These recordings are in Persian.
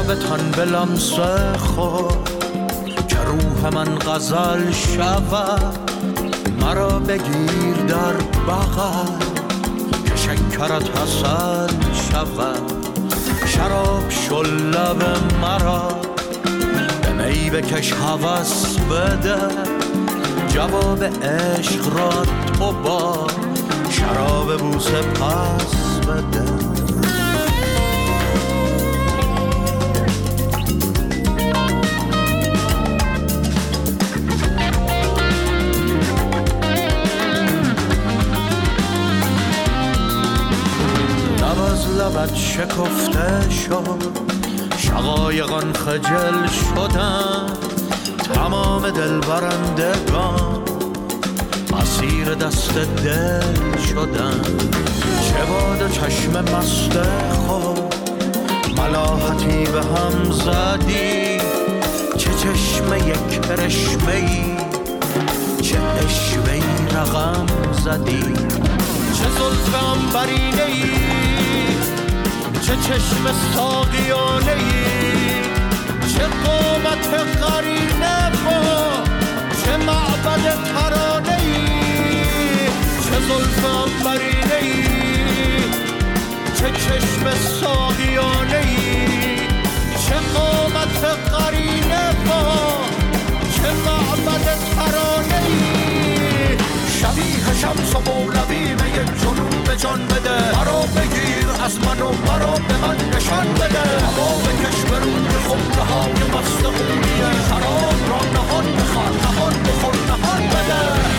لبتان به لمس خود که روح من غزل شود. مرا بگیر در بغل که شکرت حاصل شود. شراب شل لب مرا به می بکش هوس بده. جواب عشق را تو با شراب بوسه پس بده. لبت شکفته شد، شقایقان خجل شدن. تمام دل برندگان اسیر دست دل شدن. چه باد چشم مست خود ملاحتی به هم زدی. چه چشم یک کرشمه‌ای، چه اشوه‌ای رقم زدی. چه زلف عنبرینه‌ای، چه چشم ساقیانه‌ای. چه قامت قرینه با چه معبد ترانه‌ای. چه زلف عنبرینه‌ای، چه چشم ساقیانه‌ای. چه قامت قرینه با چه معبد ترانه‌ای. شبیه شمس و مولوی می جنون به جان بده. مرا بگیر از من و مرا به من نشان بده. هوا بکش به روی خمره های مست خونیه. شراب را نهان بخور نهان بخور نهان بده.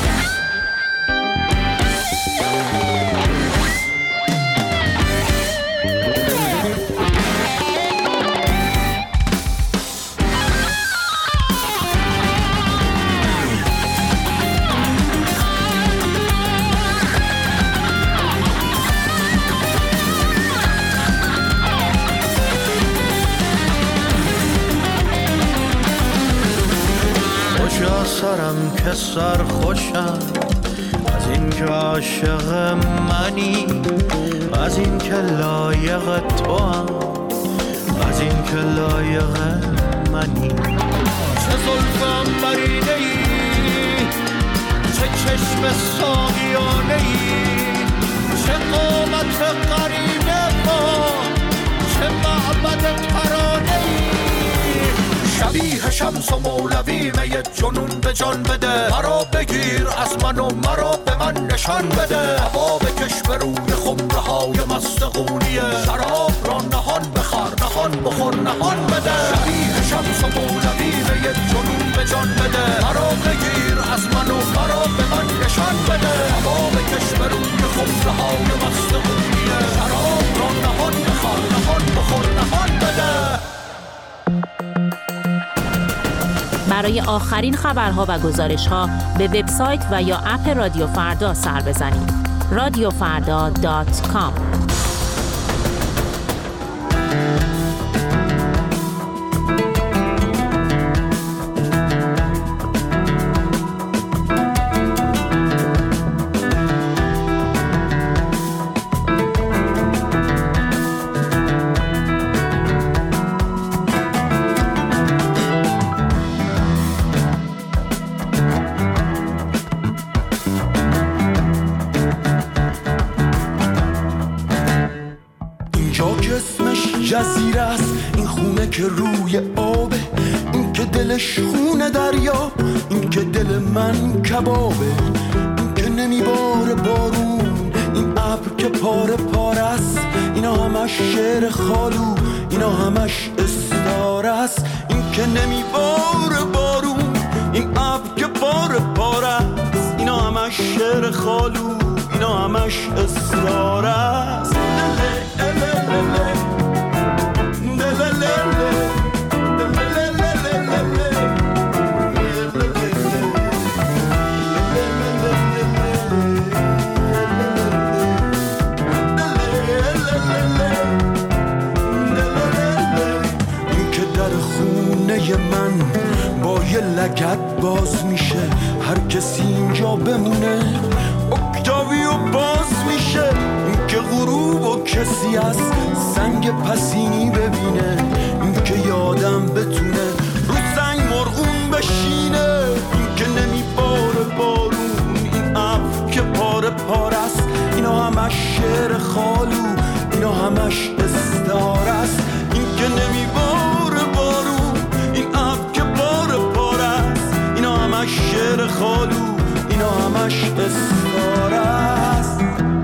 سرم که سر خوشم از این که عاشق منی. از این که لایق تو هم، از این که لایق منی. چه زلف عنبرینه‌ای، چه چشم ساقیانه‌ای. چه قامت قرینه با چه معبد ترانه‌ای. شبیه شمس و مولوی می جنون به جان بده. مرا بگیر از من و مرا به من نشان بده. هوا بکش به روی خمره های مست خونیه. شراب را نهان بخور نهان بخور نهان بده. شبیه شمس و مولوی می جنون به جان بده. مرا بگیر از من و مرا به من نشان بده. هوا بکش به روی خمره های مست خونیه. شراب را نهان بخور نهان بخور نهان بده. برای آخرین خبرها و گزارش‌ها به وبسایت و یا اپ رادیو فردا سر بزنید. radiofarda.com. جزیره است این خونه که روی آبه. این که دلش خونه دریا، این که دل من کبابه. این که نمیباره بارون، این ابر که پاره پاره است. اینا همش شعر خالو، اینا همش استاره است. این که نمیباره بارون، این ابر که پاره پاره است. اینا همش شعر خالو، اینا همش استاره است. من با یه لگد باز میشه، هر کسی اینجا بمونه اکتاویو باز میشه. این که غروب و که کسی از سنگ پسینی ببینه، این که یادم بتونه رو سنگ مرغون بشینه، این که نمیباره بارون، این ابر که پاره پاره است، اینا همش شعر خالو، اینا همش استعاره است. این که نمیباره بارون، این ابر که پاره پاره است، اینا همش شعر خالو، اینا همش استعاره است.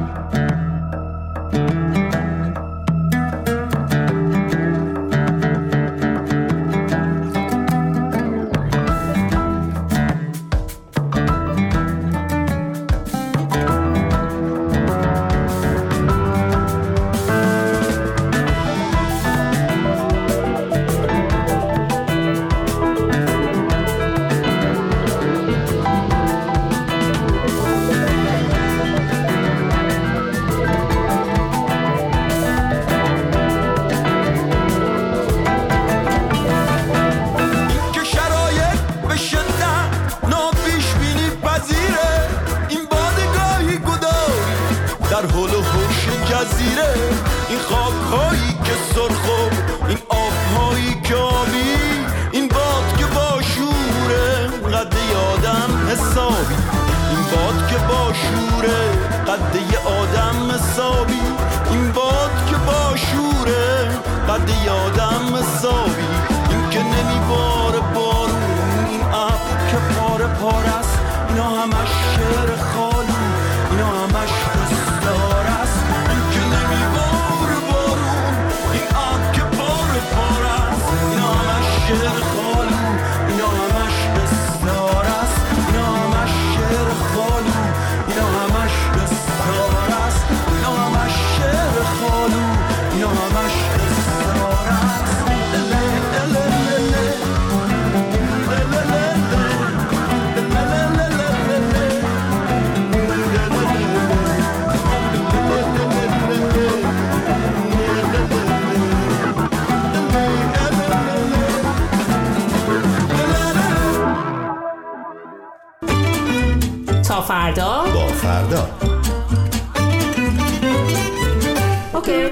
این خاک‌هایی که سرخ و این آب‌هایی که آبی، این باد که با شوره قد آدم حسابی، این باد که با شوره قد آدم حسابی، این باد که با شوره قد آدم حسابی. این که نمیباره بارون، این ابر که پاره پاره است، اینا همش شعر خالو، اینا همش استعاره است. این که نمیباره بارون، این ابر که پاره پاره است، اینا همش شعر خالو، اینا همش استعاره است، اینا همش شعر خالو، اینا همش استعاره است، اینا همش شعر خالو، اینا همش استعاره است. تا فردا با فردا. اوکی.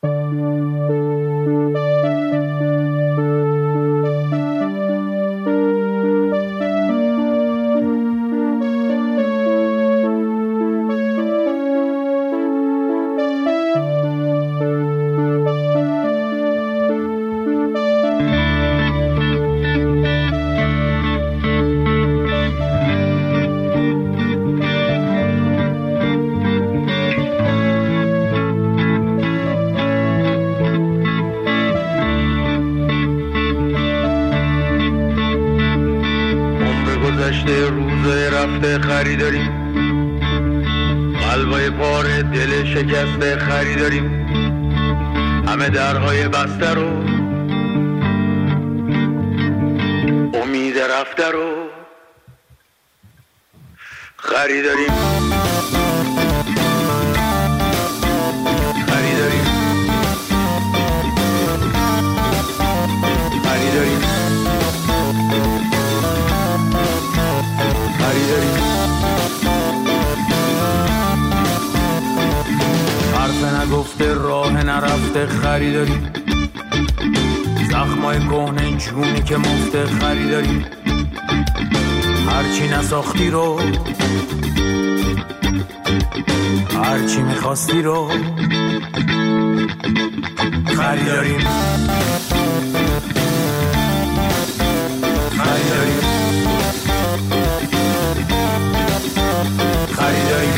روزای رفته خریداریم، قلبای پاره دل شکسته خریداریم، همه درهای بسته رو امید رفته رو خریداریم، خریداریم، خریداریم، خریداریم. حرف نگفته راه نرفته خریداریم، زخمای کهنه جونی که مفته خریداریم، هرچی نساختی رو هرچی میخواستی رو خریداریم، خریداریم، خریداریم،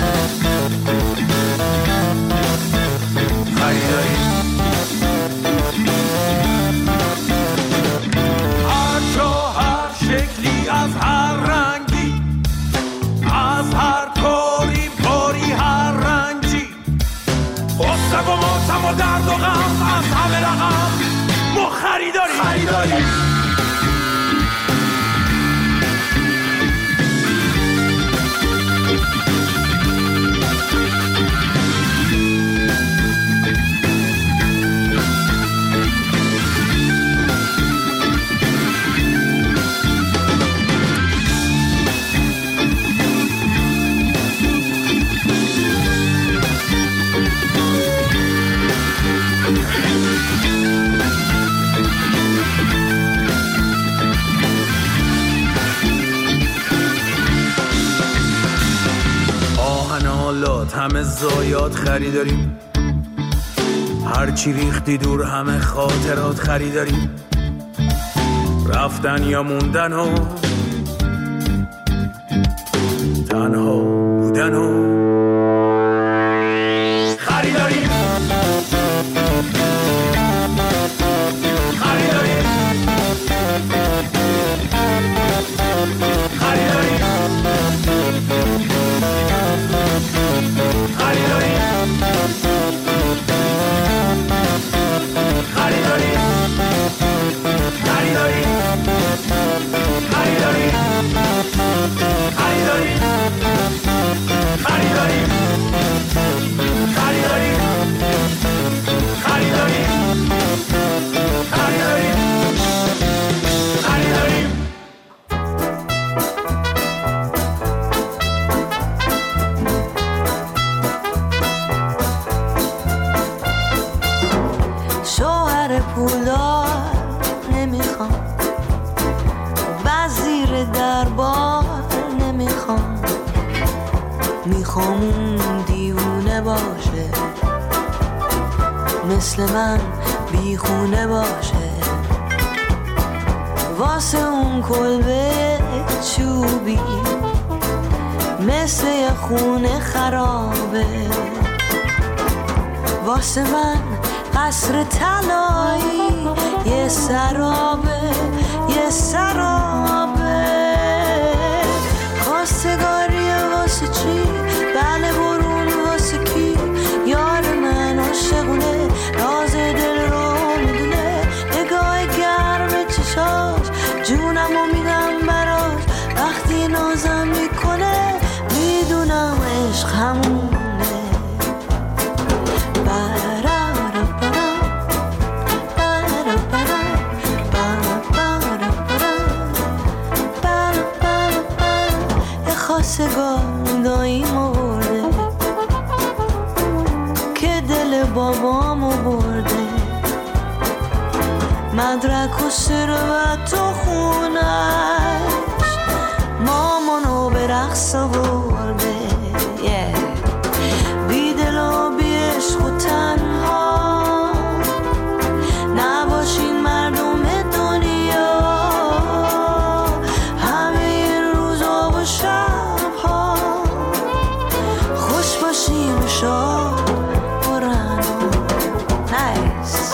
خریداریم. هر جا هر شکلی از هر رنگی، از هر کاری کاری هر رنجی، غصه و ماتم و درد و غم از همه رقم ما خریداریم، خریداریم. از ضایعات خریداریم، هرچی ریختی دور همه خاطرات خریداریم، رفتن یا موندن و تنها بودن و خریداریم. خریداریم خریداریم شوهر پولدار نمیخوام، وزیر دربار نمیخوام، میخوام اون دیوونه باشه، مثل من بیخونه باشه، واسه اون کلبه چوبی مثل یه خونه خرابه، واسه من قصر طلایی یه سرابه، یه سرابه. خواستگاریه واسه چی؟ بله برون واسه کی؟ یار من عاشقونه، راز دل رو میدونه، نگاه گرم چشاش جونمو میدم براش، وقتی نازم میکنه میدونم عشق همونه. خواستگار داییمو برده که دل بابامو برده، مدرک و ثروت و خونش مامانو به رقص برده، بی دل و بی عشق و تنها نباشین مردم دنیا، همه روزا و شبها خوش باشیم و شاد برن نایس.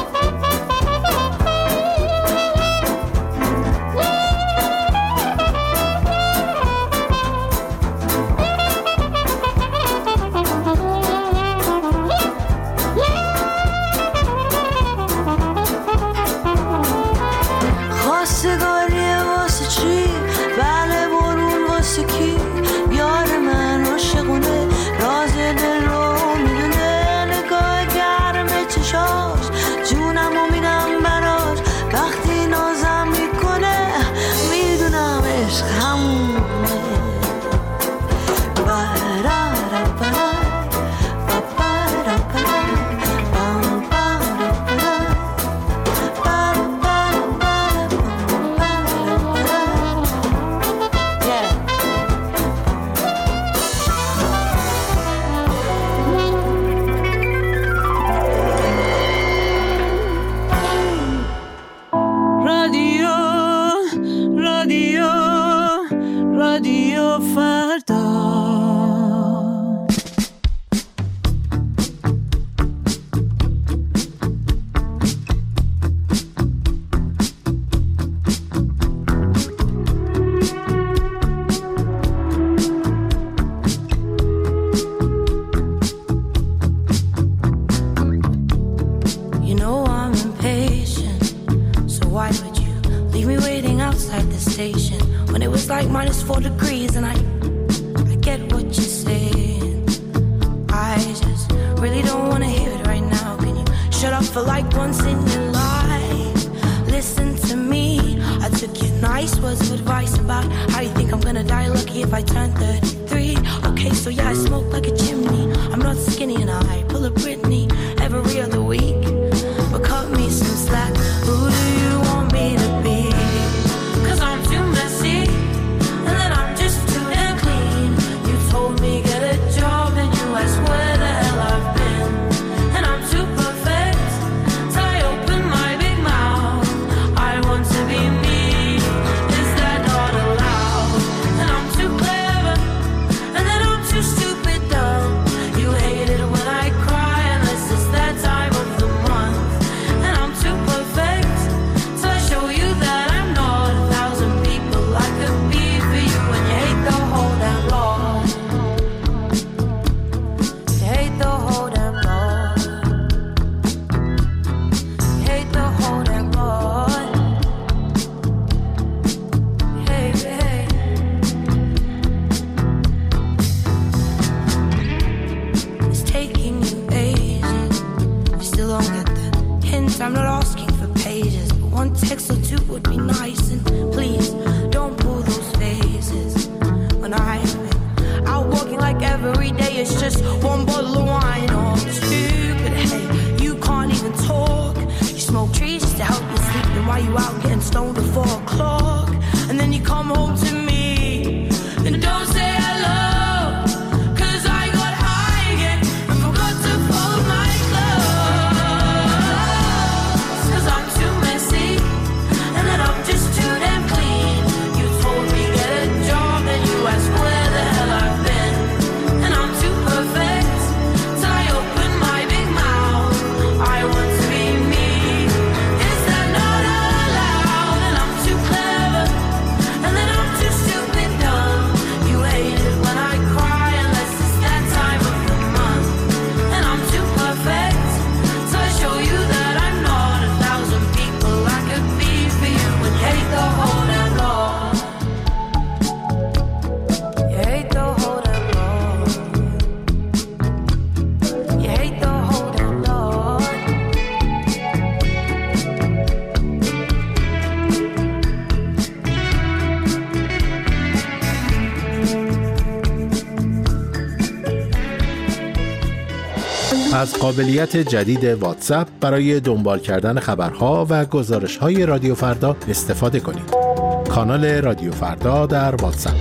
خواستگاریه واسه چی؟ بله برون واسه کی؟ یار من عاشقونه، راز دل رو میدونه، نگاه گرم چشاش جونمو میدم براش، وقتی نازم میکنه میدونم عشق همونه. رادیو فردا. You know I'm impatient, so why would you leave me waiting outside the station when it was like -4 degrees? And I get what you're saying, I just really don't want to hear it right now. Can you shut up for like once in your life? Listen to me, I took your nice words of advice about how you think I'm gonna die lucky if I turn 33. Okay, so yeah, I smoke like a chimney, I'm not skinny and I pull a Britney every other week, but cut me some slack. Who do you want me to be? 'Cause I'm too messy, and then I'm just too damn clean. You told me get a job and you asked don't get the hint. I'm not asking for pages, but one text or two would be nice. And please don't pull those faces when I've been out walking like every day it's just one bottle of wine or two. But hey, you can't even talk. You smoke trees just to help you sleep. Then why you out getting stoned at 4 o'clock? And then you come home to me and don't say hello. از قابلیت جدید واتساپ برای دنبال کردن خبرها و گزارش‌های رادیو فردا استفاده کنید. کانال رادیو فردا در واتساپ.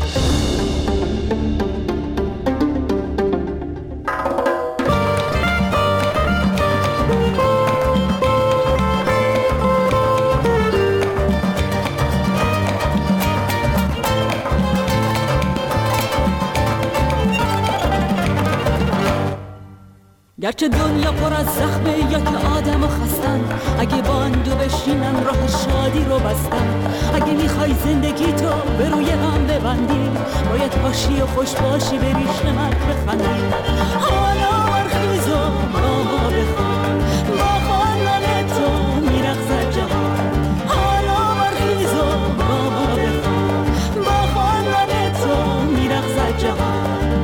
گرچه دنیا پر از زخمه یا که آدم و خستن، اگه باندو بشینن راه شادی رو بستن. اگه میخوای زندگی تو به روی هم ببندی، باید باشی و خوش باشی، به ریش نمک بخندی. حالا برخیز و با ما بخوان، با خواندن تو میرقصد جهان. حالا برخیز و با ما بخوان، با خواندن تو میرقصد جهان.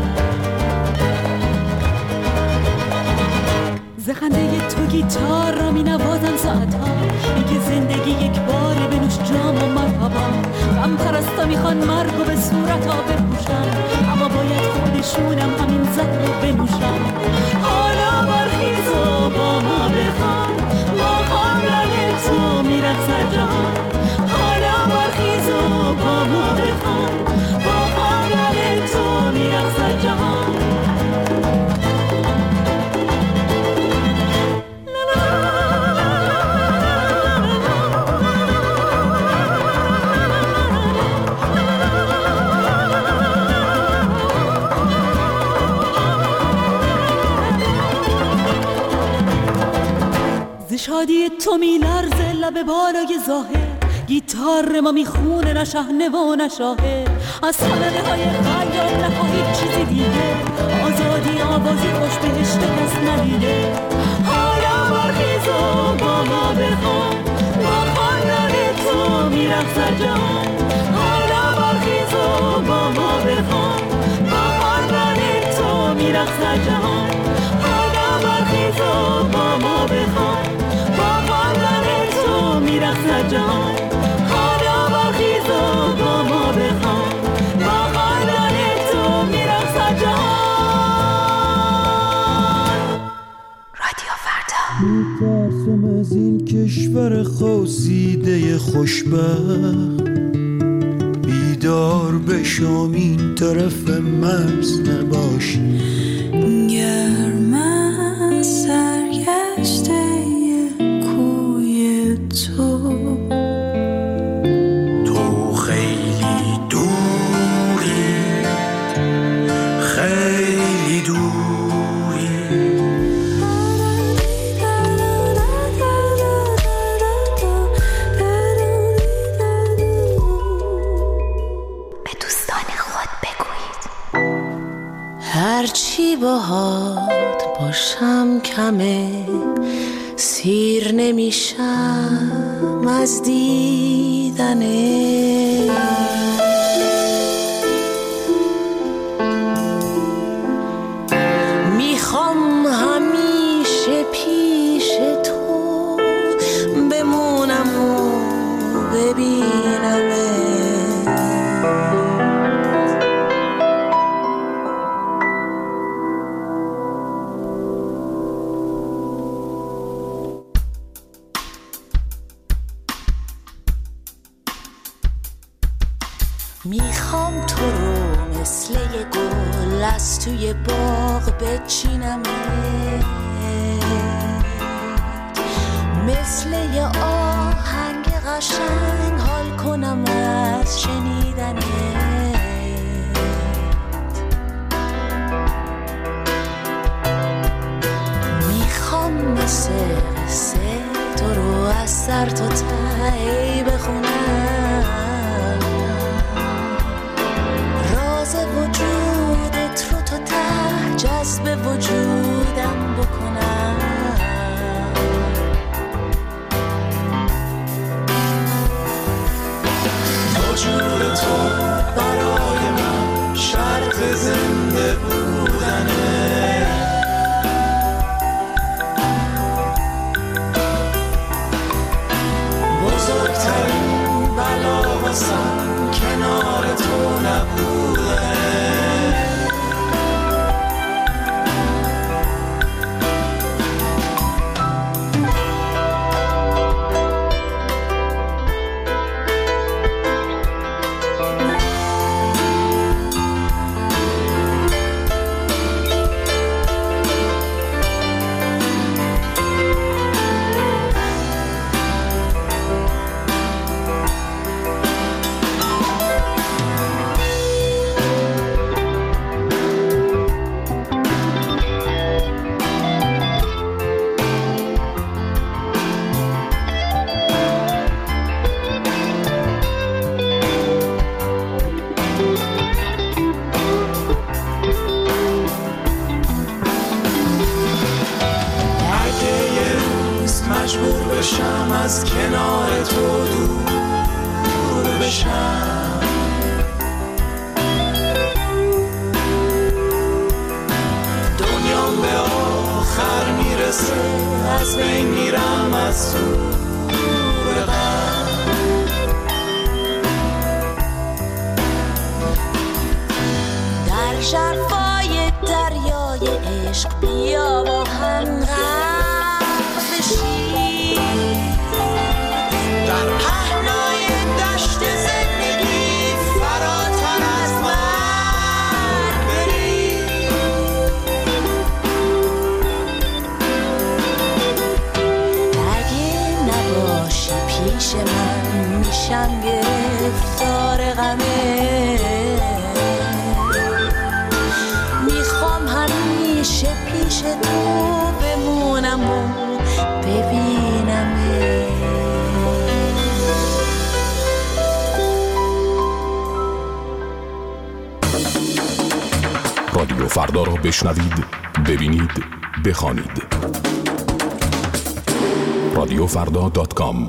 زخنده تو گیتار را می نوازم ساعتها، میگه زندگی یک باره بنوش جام و مرحبا. غم پرستا میخوان مرگ و به صورت ها بپوشن، اما باید خودشونم همین زهر رو بنوشن. حالا برخیز و با ما بخوان، با خواندن تو میرقصد جهان. حالا برخیز و با ما بخوان، با خواندن تو میرقصد جهان. شادی تو میلرزه لب بالای ظاهر، گیتار ما میخونه نه شحنه و نه شاهر. از صحنه های خیال نخواهید چیزی دیگه، آزادی آوازی خوش بهشت کس ندیده. حالا برخیز و با ما بخوان، با خواندن تو میرقصد جهان. حالا برخیز و با ما بخوان، با خواندن تو میرقصد جهان. حالا برخیز و با ما بخوان، میرقصد جهان. حالا برخیز و با ما بخوان، با خواندن تو میرقصد جهان. رادیو فردا. میترسم از این کشور خواسیده خوشبخت، بیدار بشم این طرف مرز نباشی. گرم از سرگشته تو خیلی دوری، خیلی دوری. به دوستان خود بگویید هرچی باهات باشم کمه، سیر نمیشم از دیدنه. میخوام همیشه پیش تو میخوام تو رو مثل یه گل از توی باغ بچینم، مثل یه آهنگ قشنگ حال کنم از شنیدنت. میخوام مثل قصه تو رو از سر تا ته بخونم، راز وجودت رو تا ته جذب وجودم بکنم. وجود تو برای من شرط زنده بودنه، بزرگترین بلا واسم کنار تو نبوده. از کنار تو دور بشم، دنیام به آخر میرسه از بین میرم از دور غم. در شرفای دریای عشق بیا با هم غرق بشیم، در پهنای دشت زندگی فراتر از مرگ بریم. اگه نباشی پیش من میشم گرفتار غمه، میخوام همیشه پیش تو بمونم و ببینمه. رادیو فردا را بشنوید، ببینید، بخوانید. radiofrda.com.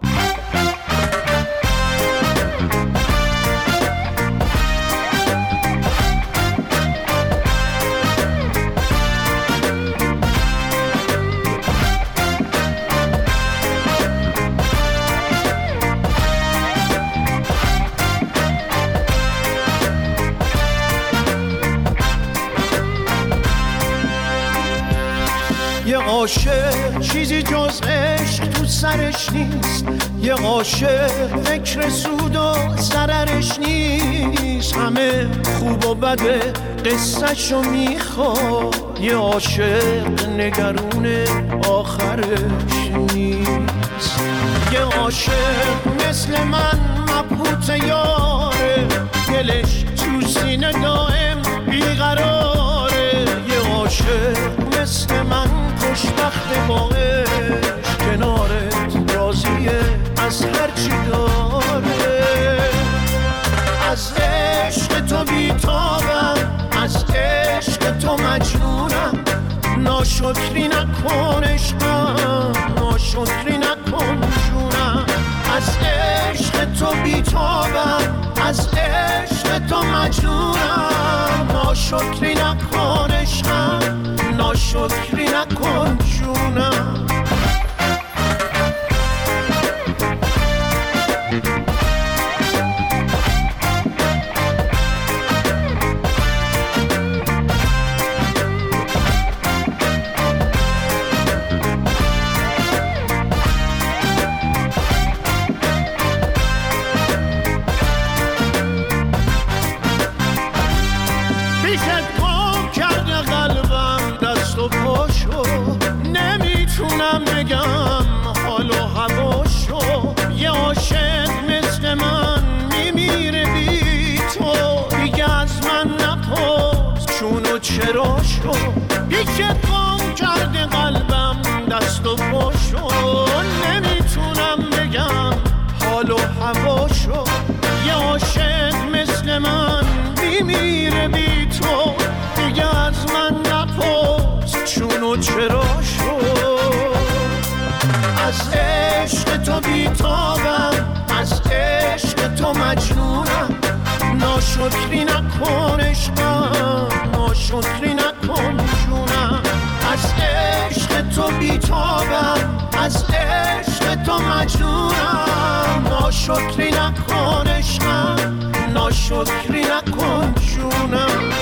یه عاشق چیزی جز عشق تو سرش نیست، یه عاشق فکر سود و ضررش نیست، همه خوب و بده قصه‌شو میخواد، یه عاشق نگرون آخرش نیست. یه عاشق مثل من مبهوت یاره، دلش تو سینه دائم بیقراره، یه عاشق مثل من خوشبخت با عشق، کنارت راضیه از هرچی داره. از عشق تو بیتابم، از عشق تو مجنونم، ناشکری نکن عشقم، ناشکری نکن جونم. از عشق تو بیتابم، از عشق تو مجنونم، ناشکری نکن عشقم، ناشکری نکن جونم. ناشکری نکن عشقم، ناشکری نکن جونم. از عشق تو بیتابم، از عشق تو مجنونم. ناشکری نکن عشقم، ناشکری نکن جونم.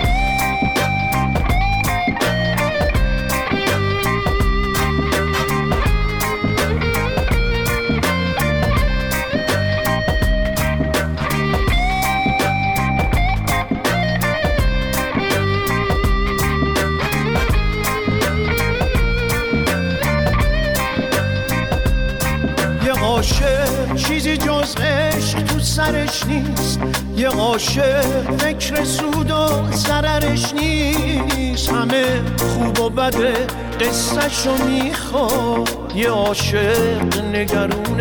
عاشق چیزی جز عشق تو سرش نیست، یه عاشق فکر سود و ضررش نیست. همه خوب و بده قصه‌شو میخواد، یه عاشق نگرون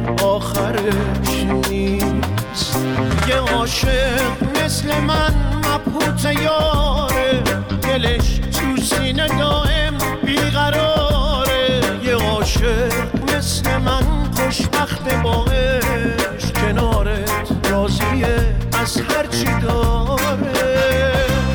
آخرش نیست. یه عاشق مثل من مبهوت یاره، دلش تو سینه دائم بیقراره. یه عاشق مثل من خوشبخت با عشق، کنارت راضیه از هرچی داره.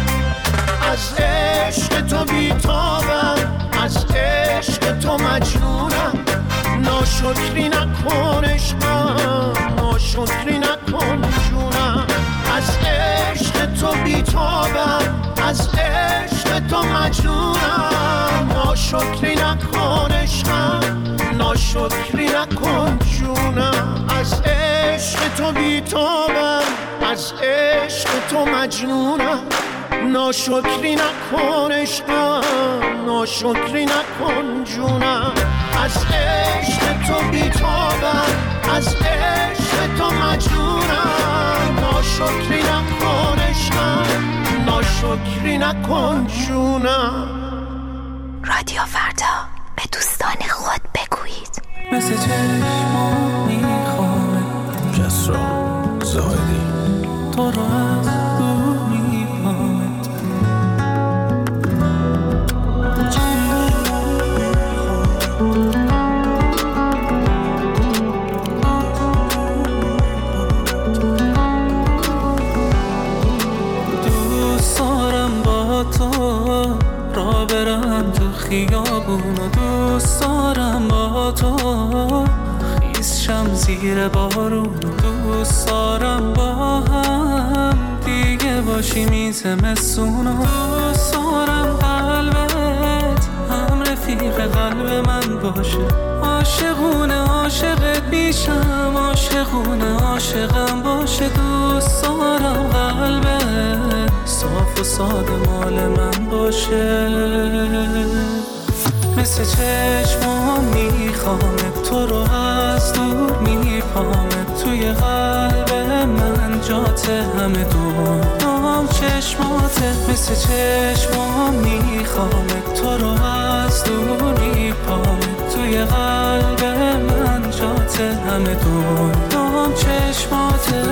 از عشق تو بیتابم، از عشق تو مجنونم. ناشکری نکن عشقم، ناشکری نکن جونم. از عشق تو بیتابم، از عشق تو مجنونم. ناشکری نکن عشقم، ناشکری نکن جونم. از عشق تو بیتابم، از عشق تو مجنونم. ناشکری نکن عشقم، ناشکری نکن جونم. از عشق تو بیتابم، از عشق تو مجنونم. ناشکری نکن عشقم، ناشکری نکن جونم. رادیو فردا، به دوستان خود بگویید. مثل چشمام میخوام کسرا زاهدی تو رو از دور میخوام. دوست دارم با تو را برم تو خیابون و دوست دارم با تو خیس شم زیر بارون و دوست دارم با هم دیگه باشی میز مسون و دوست دارم قلبت هم رفیق قلب من باشه. عاشقونه عاشقت میشم، عاشقونه عاشقم باشه. دوست دارم قلبت صاف و ساده مال من باشه. مثل چشمام میخوامه تو رو از دور میپامه. توی قلب من جات همه دنیام چشماته. مثل چشمام میخوامه تو رو از دور میپامه. توی قلب من جات همه دنیام چشماته.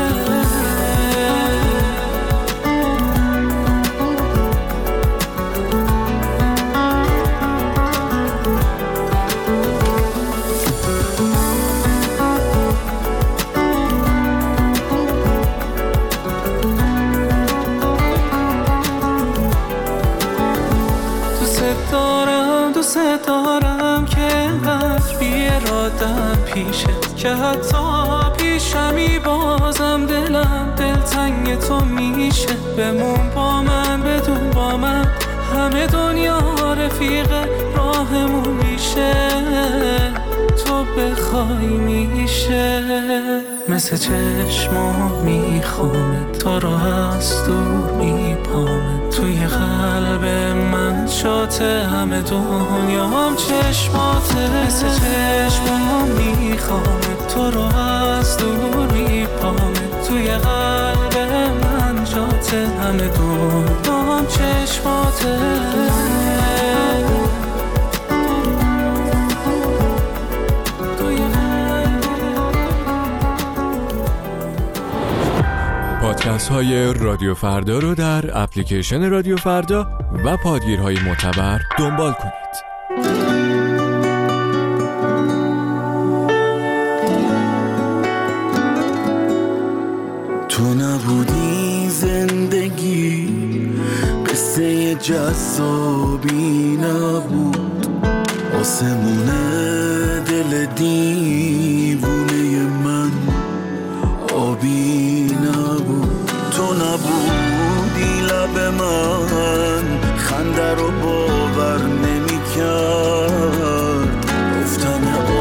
دوست دارم که انقدر بی‌اراده‌ام پیشت که حتی پیشمی بازم دلم دلتنگ تو میشه. بمون با من بدون با من همه دنیا رفیق راهمون میشه. تو بخوای میشه. مثل چشمام میخوامه تو رو از دور میپامه. توی قلب من شاته همه دنیام چشماته. مثل چشمام میخوامه تو رو از دور میپامه. توی قلب من جاته همه دنیام چشماته. پادکست های رادیو فردا رو در اپلیکیشن رادیو فردا و پادگیرهای معتبر دنبال کنید. تو نبودی جذابی نبود، آسمون دل دیوونه من آبی نبود. تو نبودی لب من خنده رو باور نمی کرد، گفتن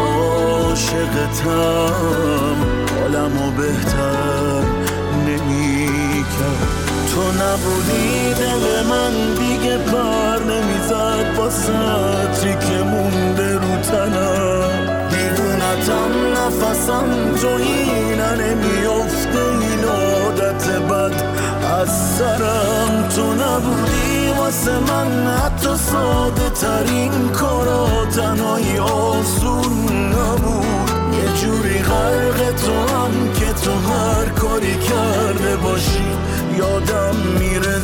عاشقتم حالمو بهتر نمی کرد. تو نبودی دل من دیگه پر نمیزد با سطری که مونده رو تنم، دیوونتم نفسم تو اینه نمیافته این عادت بد از سرم. تو نبودی واسه من حتی ساده ترین کارا تنهایی آسون نبود، یه جوری غرق تو هم که تو هر کاری کرده باشی یادم میره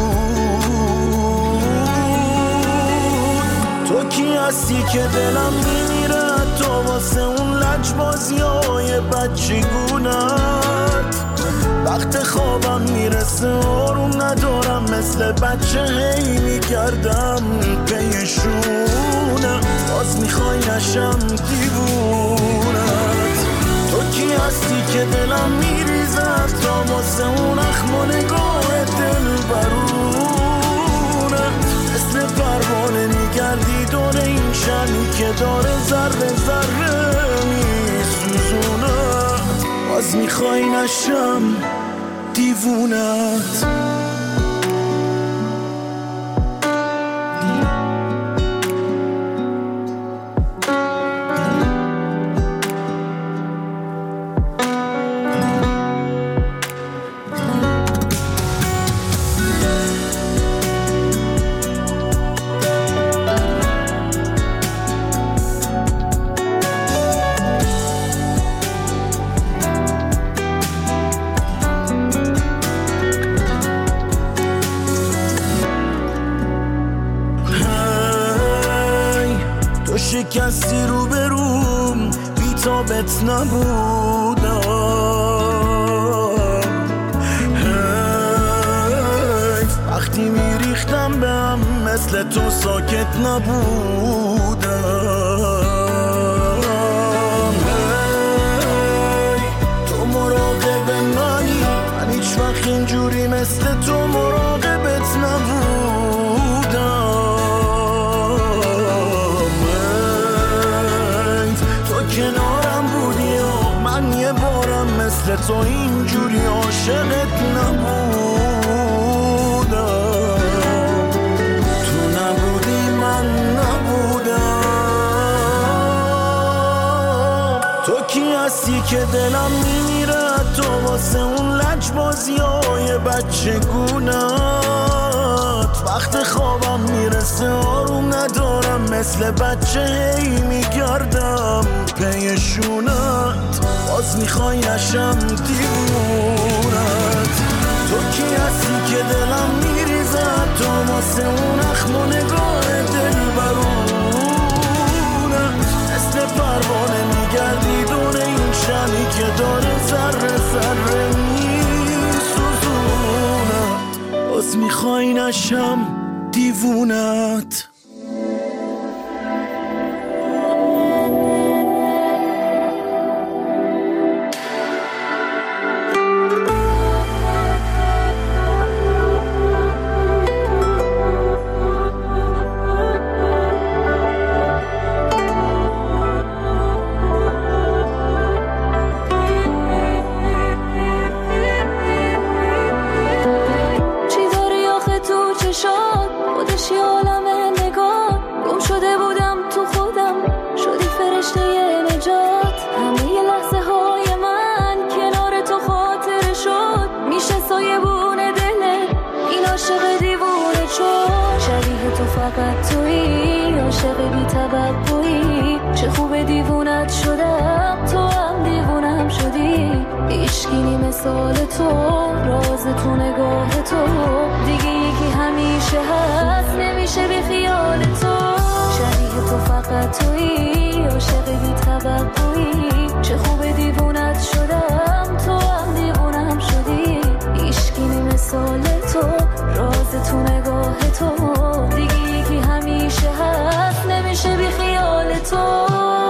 زود. تو کی هستی که دلم میمیره تو واسه اون لجبازیای بچگونت، وقت خوابم میرسه آروم ندارم مثل بچه هی میگردم پیشونه، باز میخوای نشم دیوونت. تو کی هستی که دلم میریزد تا واسه اون اخم و نگاه دل برونه، مثل پروانه میگردی دور این شمی که داره ذره ذره میسوزونه، باز میخوای نشم دیوونت. کسی رو بروم بی تابت نبودم، وقتی میریختم به هم مثل تو ساکت نبودم. تو مراقب منی، من هیچ وقت اینجوری مثل تو مراقبت نبودم. کنارم بودی و من یه بارم مثل تو اینجوری عاشقت نبودم. تو نبودی من نبودم. تو کی هستی که دلم میمیره تو واسه اون لجبازیای بچگونت، وقت خوابم میرسه آروم ندارم مثل بچه هی میگردم پیشونت، باز میخوای نشم دیوونت. تو کی هستی که دلم میریزد تو واسه اون اخم و نگاه دل برونه، مثل پروانه میگردی دور این شمی که داره ذره ذره میسوزونت، باز میخوای نشم دیوونت. فقط تویی عاشق بی توقعی، چه خوب دیوونت شدم تو هم دیوونم شدی، هیچکی مثال تو راز تو نگاه تو، دیگه یکی همیشه هست نمیشه بی خیال تو، شبیه تو فقط تویی عاشق بی توقعی، چه خوب دیوونت شدم تو هم دیوونم شدی، هیچکی مثال تو راز تو نگاه تو. تو.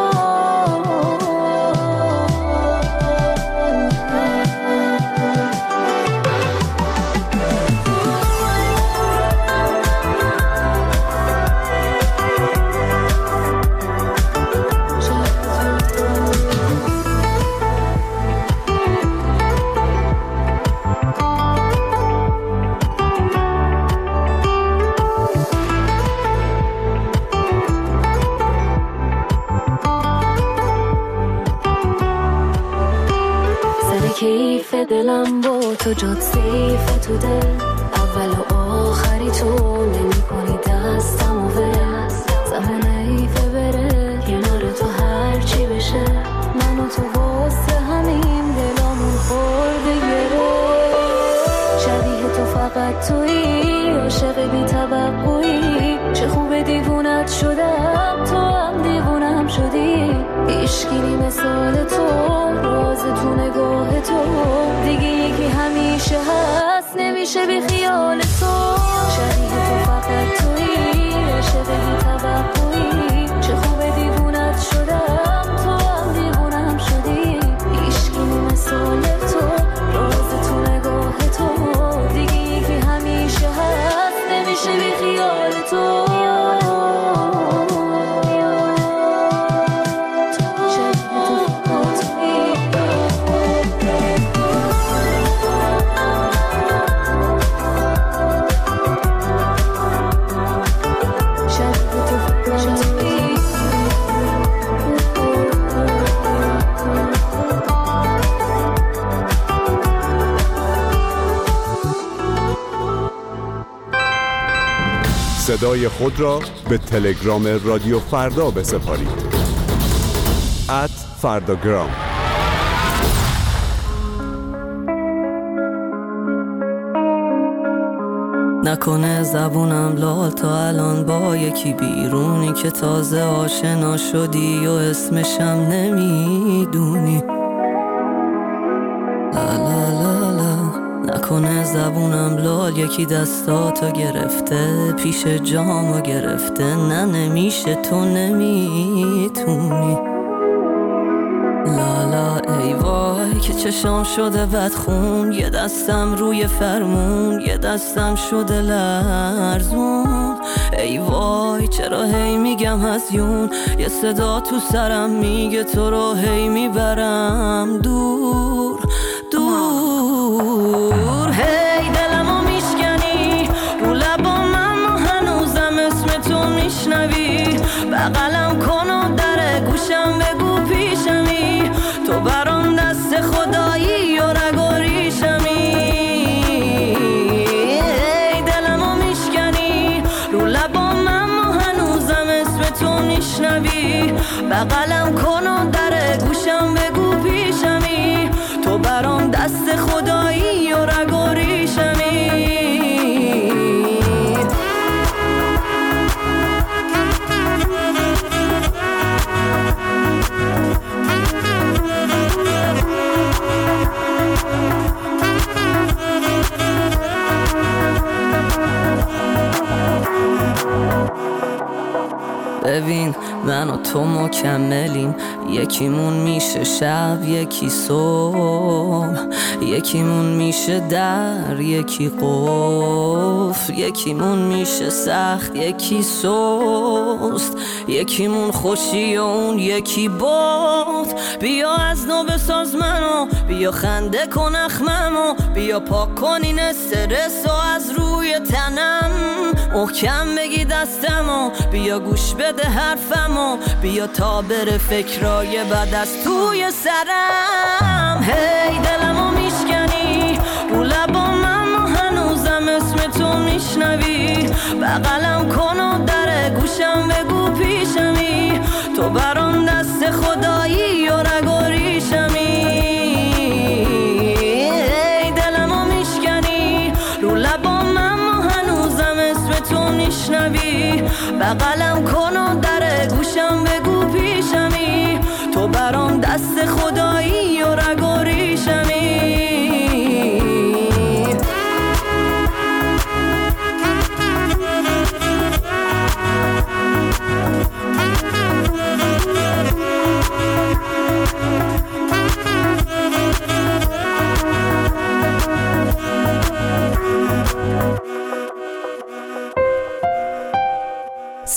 کیف دلم با تو جات سیف تو دل، اول و آخری تو نمی کنی دستم و ول. زمان ایفه بره کنار تو هرچی بشه، من و تو واسه همین دلامون خورده گره. شبیه تو فقط تویی، عاشق بی توقعی، چه خوب دیوونت شدم تو هم دیوونم شدی. عشقی مثال تو، راز تو نگاه تو، دیگه یکی همیشه هست نمیشه بی خیال تو. شبیه تو فقط تویی، عاشق بی توقعی، چه خوب دیوونت شدم تو هم دیوونم شدی. عشقی مثال تو، راز تو نگاه تو، دیگه یکی همیشه هست نمیشه بی خیال تو. صدای خود را به تلگرام رادیو فردا بسپارید. @فرداگرام. نکنه زبونم لال تا الان با یکی بیرونی که تازه آشنا شدی و اسمشم نمیدونی. لا لا لا لا. نکنه زبونم لال یکی دستاتو گرفته، پیش جامو گرفته. نه نمیشه تو نمیتونی. لالا ای وای که چشام شده بدخون، یه دستم روی فرمون، یه دستم شده لرزون. ای وای چرا هی میگم هزیون، یه صدا تو سرم میگه تو رو هی میبرم دور دور. هی دلمو میشکنی، رو لبامم و هنوزم اسم تو میشنوی. بغلم کن و در گوشم بگو پیشمی، تو برام دست خدایی و رگ و ریشمی. ای دلمو میشکنی، رو لبامم و هنوزم اسم تو میشنوی. بغلم کن و در گوشم بگو پیشمی، تو برام دست خدایی و رگ و ریشمی. ببین من و تو مکملیم، یکیمون میشه شب یکی صبح، یکیمون میشه در یکی قفل، یکیمون میشه سخت یکی سست، یکیمون خوشی و اون یکی باد. بیا از نو بساز منو، بیا خنده کن اخممو، بیا پاک کن این استرس و از روی تنم. محکم بگی دستمو، بیا گوش بده حرفمو، بیا تا بره فکرای بد از توی سرم. هی دلمو میشکنی، رو لبامم و هنوزم اسم تو میشنوی. بغلم کن و در گوشم بگو پیشمی، تو برام دست خدایی و رگ و ریشمی. هی دلمو میشکنی، رو لبامم و هنوزم اسم تو میشنوی. بغلم کن و در گوشم بگو پیشمی، تو برام دست خدایی و رگ و ریشمی.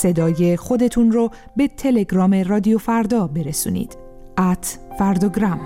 صدای خودتون رو به تلگرام رادیو فردا برسونید. @فرداگرام.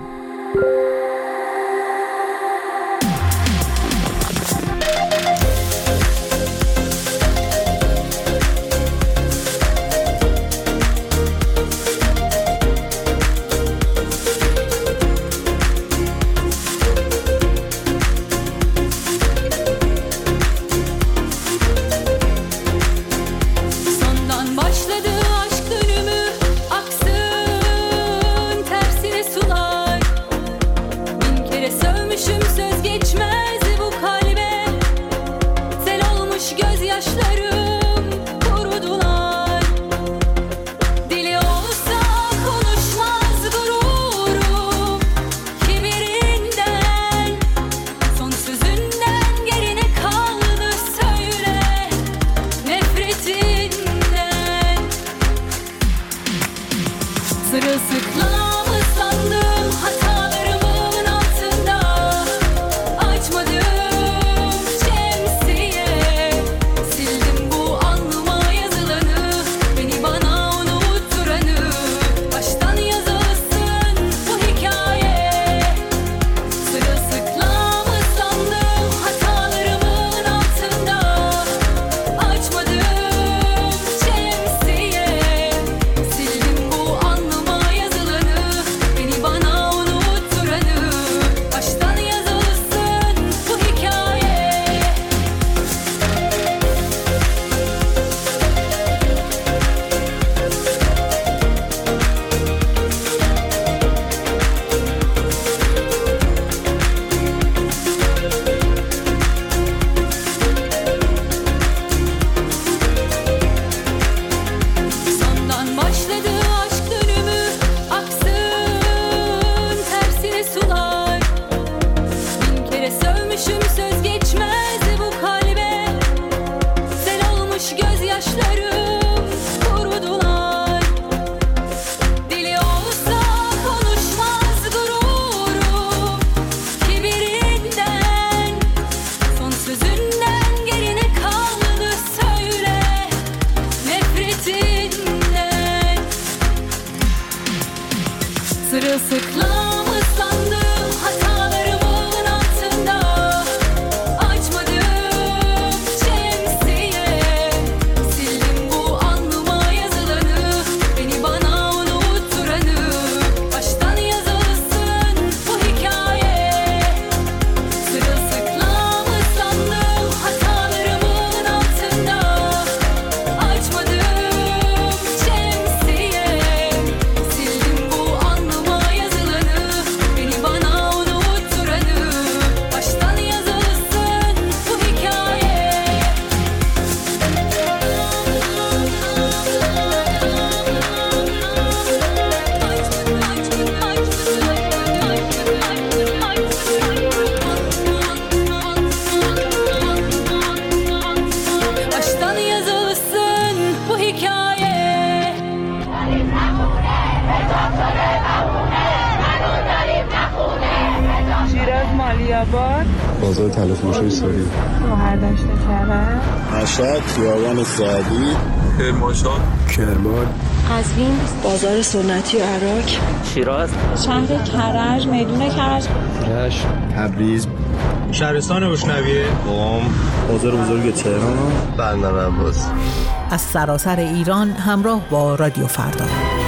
بازار تلفروشی ساری، مهردشت کرم، مشهد، خیابان سعدی، کرمانشاه، کرمان، قزوین، بازار سنتی و عراق، شیراز، شهر کرج، میدون کرج، رشت، تبریز، شهرستان بوشنویه، قم، بازار بزرگ تهران، بندر عباس. از سراسر ایران همراه با رادیو فردا.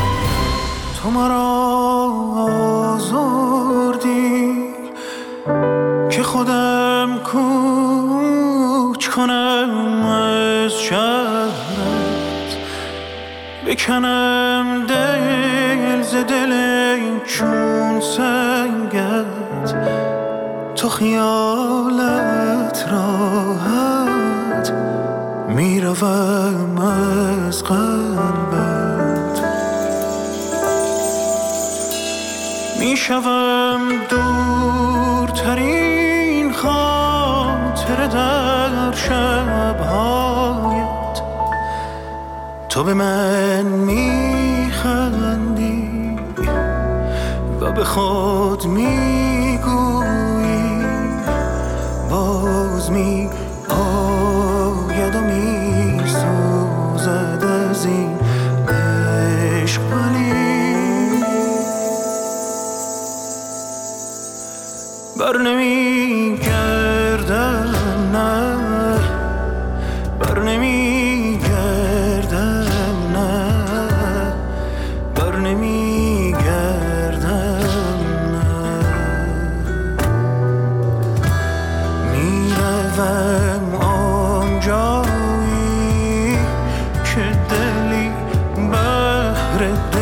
تو ما را آزردی که خودم کوچ کنم از شهرت، بکنم دل ز دل چون سنگت، تو خیالت راحت میروم از قلبت، میشوم دورترین خاطر در شبهایت، تو به من میخندی و به خود میگویی باز می آید و میسوزد از ره